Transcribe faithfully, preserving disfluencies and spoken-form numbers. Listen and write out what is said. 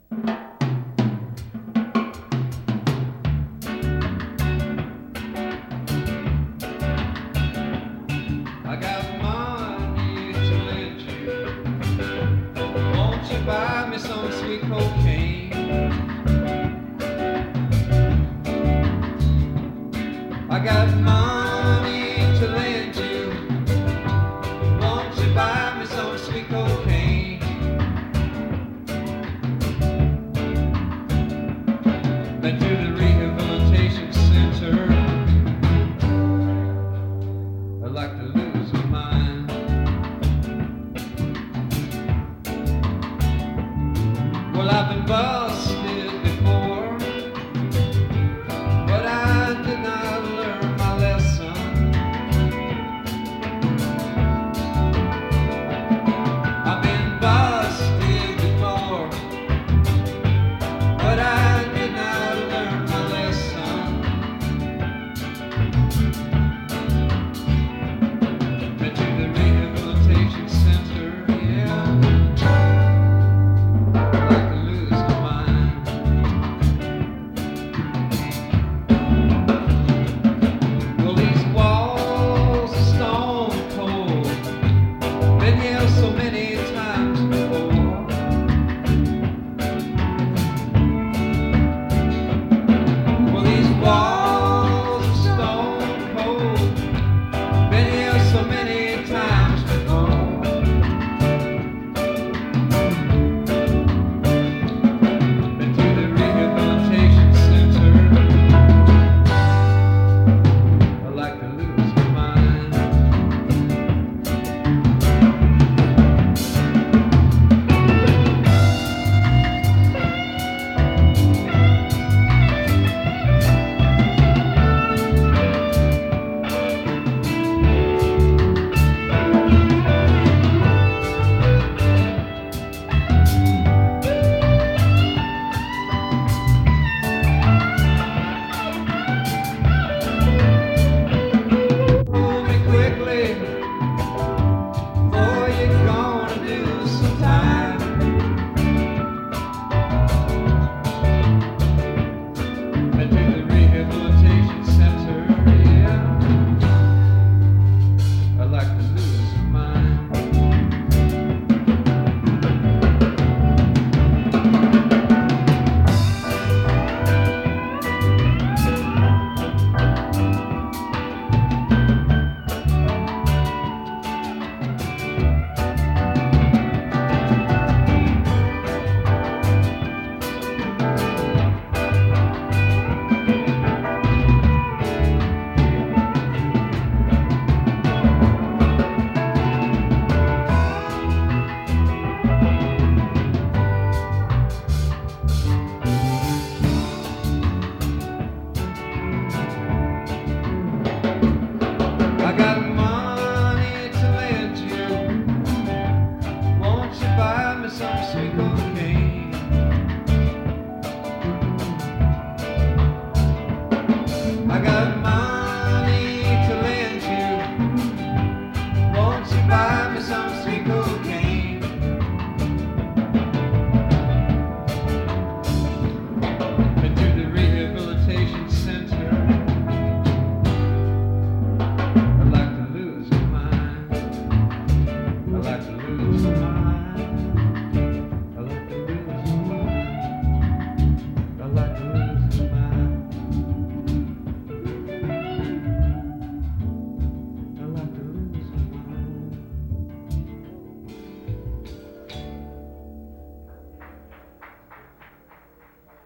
I got money to lend you. Won't you buy me some sweet cocaine? I got money to lend you. Won't you buy me some sweet cocaine? Been to the rehabilitation center. I'd like to lose my mind. Well, I've been busted before, but I did not learn my lesson. I've been busted before, but I did not learn my lesson. Been to the rehabilitation center, yeah. I'd like to lose my mind. Well, these walls are stone cold. Been here so many times before. Well, these walls are stone cold. Been here so many times before. Been to the rehabilitation center. I'd like to lose my mind. Move me quickly, or you're gonna do some time. Been to the rehabilitation center, yeah. I'd like to lose my mind. I got money to lend you. Won't you buy me some sweet cocaine?